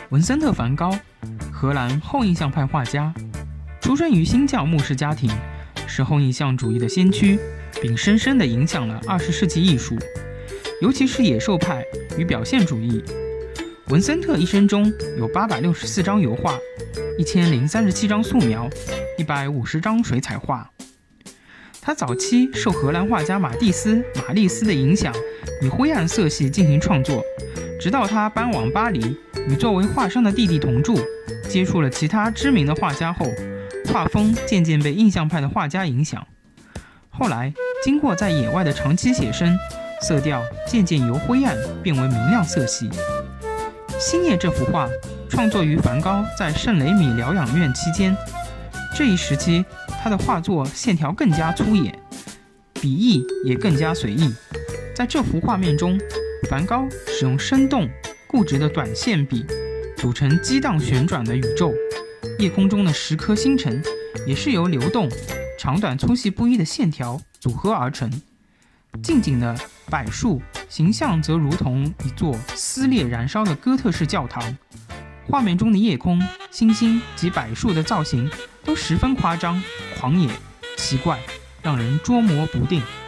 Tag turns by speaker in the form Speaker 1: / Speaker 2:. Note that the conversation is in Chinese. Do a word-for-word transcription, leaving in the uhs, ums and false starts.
Speaker 1: 文森特·梵高，荷兰后印象派画家，出生于新教牧师家庭，是后印象主义的先驱，并深深地影响了二十世纪艺术，尤其是野兽派与表现主义。文森特一生中有八百六十四张油画，一千零三十七张素描，一百五十张水彩画。他早期受荷兰画家马蒂斯·马利斯的影响，以灰暗色系进行创作，直到他搬往巴黎，与作为画商的弟弟同住，接触了其他知名的画家后，画风渐渐被印象派的画家影响。后来，经过在野外的长期写生，色调渐渐由灰暗变为明亮色系。星夜这幅画创作于梵高在圣雷米疗养院期间，这一时期他的画作线条更加粗野，笔意也更加随意。在这幅画面中，梵高使用生动固执的短线笔组成激荡旋转的宇宙，夜空中的十颗星辰也是由流动长短粗细不一的线条组合而成。近景的柏树形象则如同一座撕裂燃烧的哥特式教堂，画面中的夜空、星星及柏树的造型都十分夸张、狂野、奇怪，让人捉摸不定。